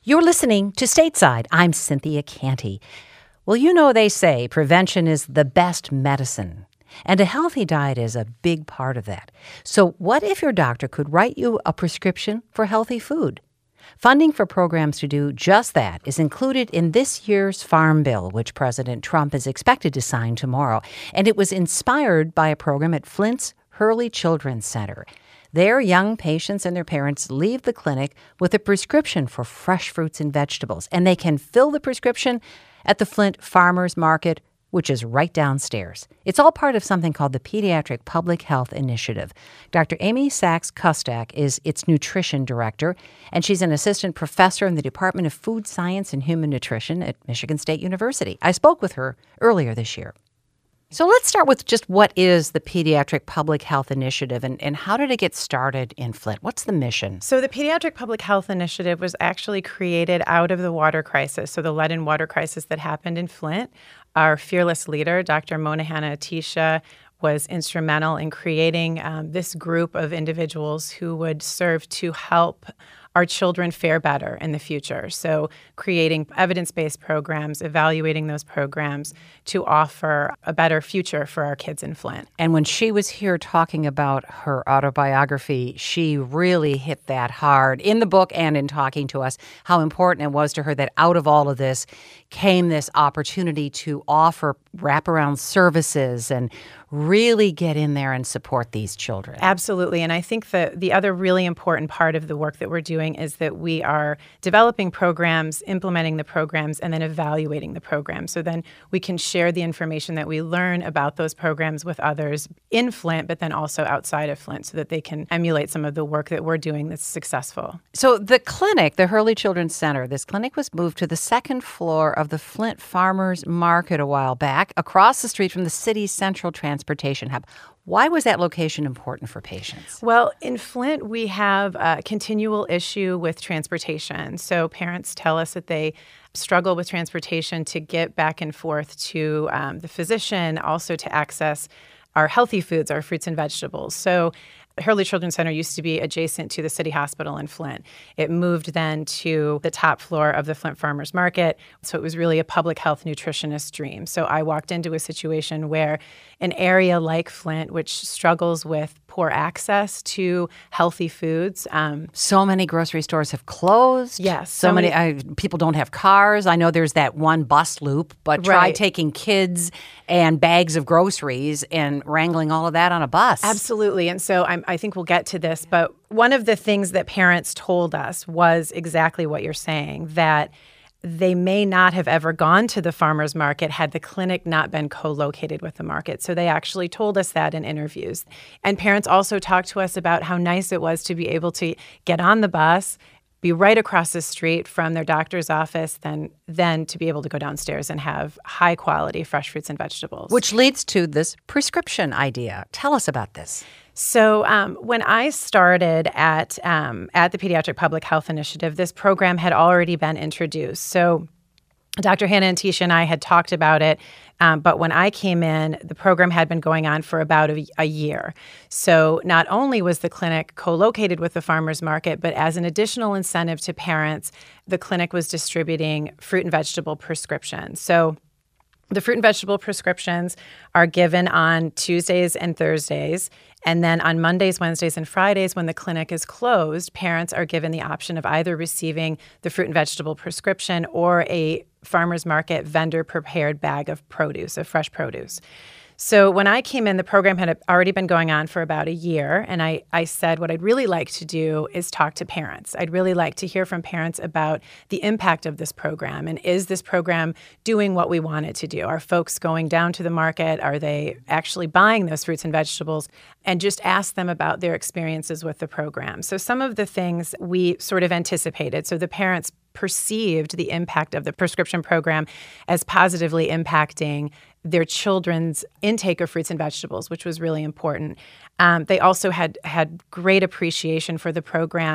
You're listening to Stateside. I'm Cynthia Canty. Well, you know they say prevention is the best medicine, and a healthy diet is a big part of that. So what if your doctor could write you a prescription for healthy food? Funding for programs to do just that is included in this year's Farm Bill, which President Trump is expected to sign tomorrow. And it was inspired by a program at Flint's Hurley Children's Center. There, young patients and their parents leave the clinic with a prescription for fresh fruits and vegetables, and they can fill the prescription at the Flint Farmers Market, which is right downstairs. It's all part of something called the Pediatric Public Health Initiative. Dr. Amy Sachs-Kustak is its nutrition director, and she's an assistant professor in the Department of Food Science and Human Nutrition at Michigan State University. I spoke with her earlier this year. So let's start with just what is the Pediatric Public Health Initiative and how did it get started in Flint? What's the mission? So the Pediatric Public Health Initiative was actually created out of the water crisis, so the lead and water crisis that happened in Flint. Our fearless leader, Dr. Monahana Atisha, was instrumental in creating this group of individuals who would serve to help our children fare better in the future. So creating evidence-based programs, evaluating those programs to offer a better future for our kids in Flint. And when she was here talking about her autobiography, she really hit that hard in the book and in talking to us, how important it was to her that out of all of this came this opportunity to offer wraparound services and really get in there and support these children. Absolutely. And I think that the other really important part of the work that we're doing is that we are developing programs, implementing the programs, and then evaluating the programs. So then we can share the information that we learn about those programs with others in Flint, but then also outside of Flint so that they can emulate some of the work that we're doing that's successful. So the clinic, the Hurley Children's Center, this clinic was moved to the second floor of the Flint Farmers Market a while back, across the street from the city's central transportation hub. Why was that location important for patients? Well, in Flint, we have a continual issue with transportation. So parents tell us that they struggle with transportation to get back and forth to the physician, also to access our healthy foods, our fruits and vegetables. So Hurley Children's Center used to be adjacent to the City Hospital in Flint. It moved then to the top floor of the Flint Farmers Market, so it was really a public health nutritionist dream. So I walked into a situation where an area like Flint, which struggles with poor access to healthy foods. So many grocery stores have closed. Yes. So many people don't have cars. I know there's that one bus loop, but try taking kids and bags of groceries and wrangling all of that on a bus. Absolutely. And so I think we'll get to this, but one of the things that parents told us was exactly what you're saying, that they may not have ever gone to the farmer's market had the clinic not been co-located with the market. So they actually told us that in interviews. And parents also talked to us about how nice it was to be able to get on the bus, be right across the street from their doctor's office, then to be able to go downstairs and have high-quality fresh fruits and vegetables. Which leads to this prescription idea. Tell us about this. So when I started at the Pediatric Public Health Initiative, this program had already been introduced. So Dr. Hannah Atisha and I had talked about it, but when I came in, the program had been going on for about a year. So not only was the clinic co-located with the farmers market, but as an additional incentive to parents, the clinic was distributing fruit and vegetable prescriptions. So the fruit and vegetable prescriptions are given on Tuesdays and Thursdays. And then on Mondays, Wednesdays, and Fridays, when the clinic is closed, parents are given the option of either receiving the fruit and vegetable prescription or a farmer's market vendor-prepared bag of produce, of fresh produce. So when I came in, the program had already been going on for about a year, and I said what I'd really like to do is talk to parents. I'd really like to hear from parents about the impact of this program, and is this program doing what we want it to do? Are folks going down to the market? Are they actually buying those fruits and vegetables? And just ask them about their experiences with the program. So some of the things we sort of anticipated. So the parents perceived the impact of the prescription program as positively impacting their children's intake of fruits and vegetables, which was really important. They also had great appreciation for the program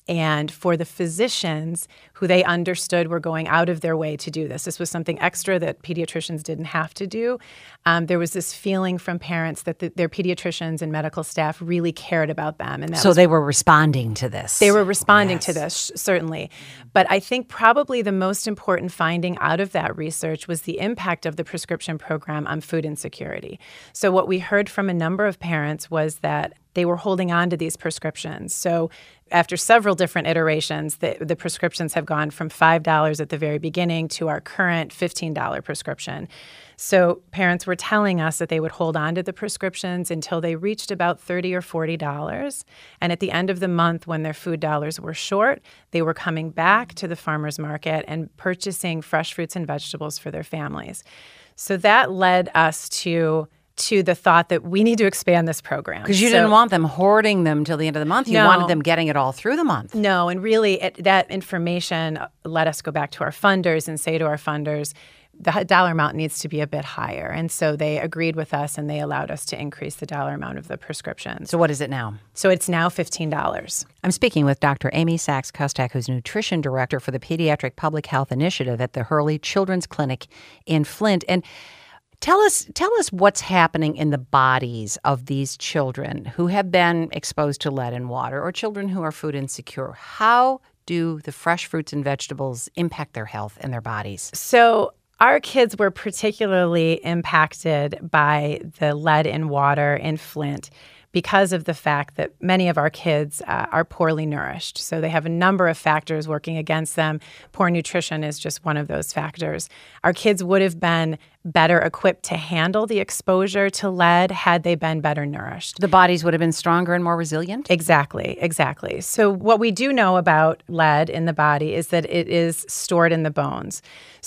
And for the physicians who they understood were going out of their way to do this, this was something extra that pediatricians didn't have to do. There was this feeling from parents that their pediatricians and medical staff really cared about them. And so they were responding to this. They were responding to this, certainly. But I think probably the most important finding out of that research was the impact of the prescription program on food insecurity. So what we heard from a number of parents was that they were holding on to these prescriptions. So after several different iterations, the prescriptions have gone from $5 at the very beginning to our current $15 prescription. So parents were telling us that they would hold on to the prescriptions until they reached about $30 or $40. And at the end of the month, when their food dollars were short, they were coming back to the farmer's market and purchasing fresh fruits and vegetables for their families. So that led us to the thought that we need to expand this program. Because you didn't want them hoarding them till the end of the month. You wanted them getting it all through the month. No, and really that information let us go back to our funders and say to our funders, the dollar amount needs to be a bit higher. And so they agreed with us and they allowed us to increase the dollar amount of the prescriptions. So what is it now? So it's now $15. I'm speaking with Dr. Amy Sachs-Kustak, who's Nutrition Director for the Pediatric Public Health Initiative at the Hurley Children's Clinic in Flint. And Tell us what's happening in the bodies of these children who have been exposed to lead in water or children who are food insecure. How do the fresh fruits and vegetables impact their health and their bodies? So our kids were particularly impacted by the lead in water in Flint because of the fact that many of our kids are poorly nourished. So they have a number of factors working against them. Poor nutrition is just one of those factors. Our kids would have been better equipped to handle the exposure to lead had they been better nourished. The bodies would have been stronger and more resilient? Exactly. So what we do know about lead in the body is that it is stored in the bones.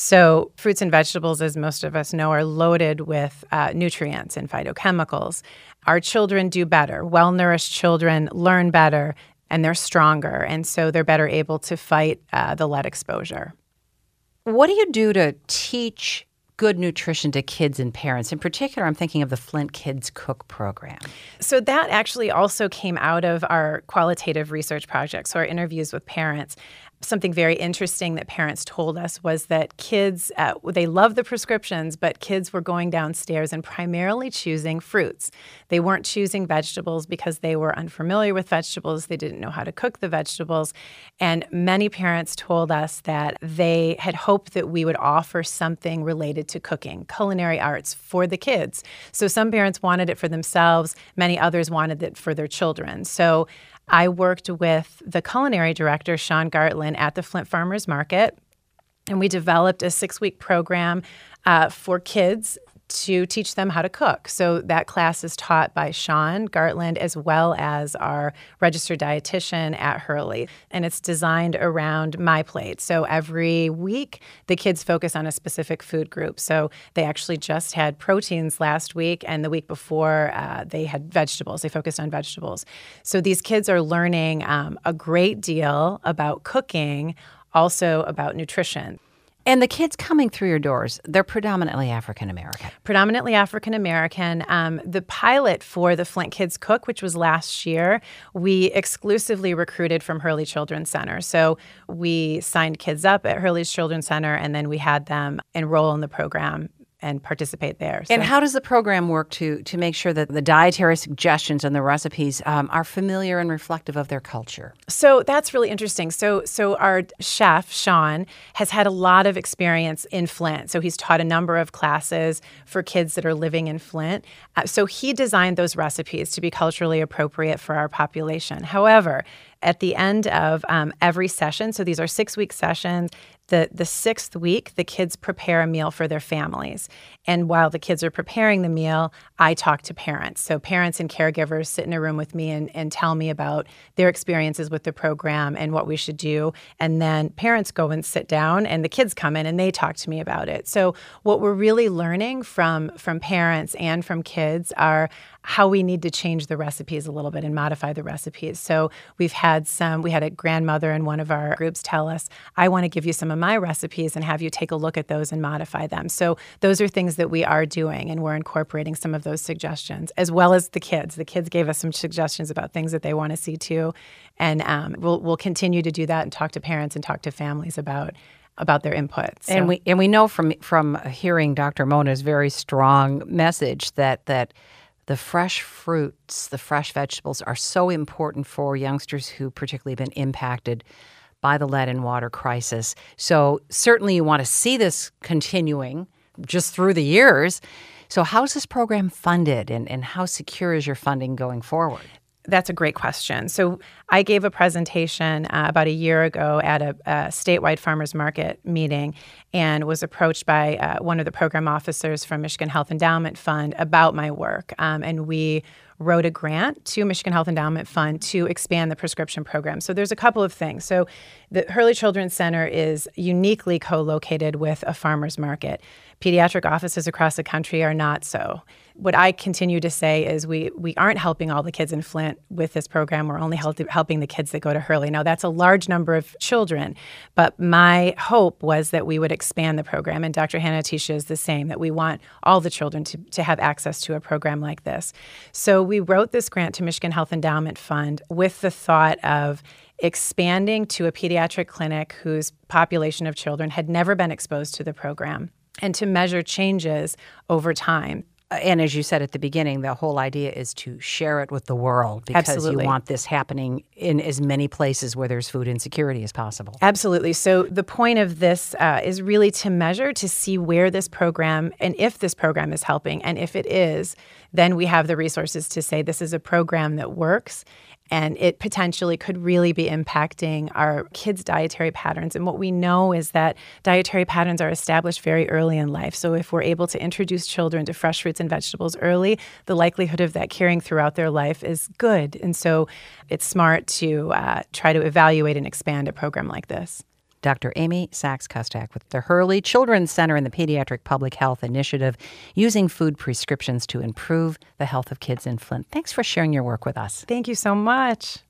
So fruits and vegetables, as most of us know, are loaded with nutrients and phytochemicals. Our children do better. Well-nourished children learn better, and they're stronger, and so they're better able to fight the lead exposure. What do you do to teach good nutrition to kids and parents? In particular, I'm thinking of the Flint Kids Cook program. So that actually also came out of our qualitative research project, so our interviews with parents. Something very interesting that parents told us was that kids, they love the prescriptions, but kids were going downstairs and primarily choosing fruits. They weren't choosing vegetables because they were unfamiliar with vegetables. They didn't know how to cook the vegetables. And many parents told us that they had hoped that we would offer something related to cooking, culinary arts for the kids. So some parents wanted it for themselves. Many others wanted it for their children. So I worked with the culinary director, Sean Gartland, at the Flint Farmers Market, and we developed a 6-week program for kids to teach them how to cook. So that class is taught by Sean Gartland as well as our registered dietitian at Hurley. And it's designed around My Plate. So every week, the kids focus on a specific food group. So they actually just had proteins last week, and the week before, they had vegetables. They focused on vegetables. So these kids are learning a great deal about cooking, also about nutrition. And the kids coming through your doors, they're predominantly African-American. Predominantly African-American. The pilot for the Flint Kids Cook, which was last year, we exclusively recruited from Hurley Children's Center. So we signed kids up at Hurley's Children's Center, and then we had them enroll in the program and participate there. And how does the program work to make sure that the dietary suggestions and the recipes are familiar and reflective of their culture? So that's really interesting. So our chef, Sean, has had a lot of experience in Flint. So he's taught a number of classes for kids that are living in Flint. So he designed those recipes to be culturally appropriate for our population. However, at the end of every session, so these are 6-week sessions, the 6th week, the kids prepare a meal for their families. And while the kids are preparing the meal, I talk to parents. So parents and caregivers sit in a room with me and tell me about their experiences with the program and what we should do. And then parents go and sit down, and the kids come in and they talk to me about it. So what we're really learning from parents and from kids are how we need to change the recipes a little bit and modify the recipes. So we've had we had a grandmother in one of our groups tell us, I want to give you some of my recipes and have you take a look at those and modify them. So those are things that we are doing, and we're incorporating some of those suggestions, as well as the kids. The kids gave us some suggestions about things that they want to see too. And we'll continue to do that and talk to parents and talk to families about their input. So. And we know from hearing Dr. Mona's very strong message that the fresh fruits, the fresh vegetables are so important for youngsters who particularly have been impacted by the lead and water crisis. So certainly you want to see this continuing just through the years. So how's this program funded, and how secure is your funding going forward? That's a great question. So I gave a presentation about a year ago at a statewide farmers market meeting and was approached by one of the program officers from Michigan Health Endowment Fund about my work. And we wrote a grant to Michigan Health Endowment Fund to expand the prescription program. So there's a couple of things. So the Hurley Children's Center is uniquely co-located with a farmers market. Pediatric offices across the country are not so. What I continue to say is we aren't helping all the kids in Flint with this program. We're only helping the kids that go to Hurley. Now, that's a large number of children, but my hope was that we would expand the program, and Dr. Hannah Atisha is the same, that we want all the children to have access to a program like this. So we wrote this grant to Michigan Health Endowment Fund with the thought of expanding to a pediatric clinic whose population of children had never been exposed to the program, and to measure changes over time. And as you said at the beginning, the whole idea is to share it with the world, because Absolutely. You want this happening in as many places where there's food insecurity as possible. Absolutely. So the point of this is really to measure, to see where this program, and if this program is helping. And if it is, then we have the resources to say this is a program that works, and it potentially could really be impacting our kids' dietary patterns. And what we know is that dietary patterns are established very early in life. So if we're able to introduce children to fresh fruits and vegetables early, the likelihood of that carrying throughout their life is good. And so it's smart to try to evaluate and expand a program like this. Dr. Amy Sachs-Kustak with the Hurley Children's Center and the Pediatric Public Health Initiative, using food prescriptions to improve the health of kids in Flint. Thanks for sharing your work with us. Thank you so much.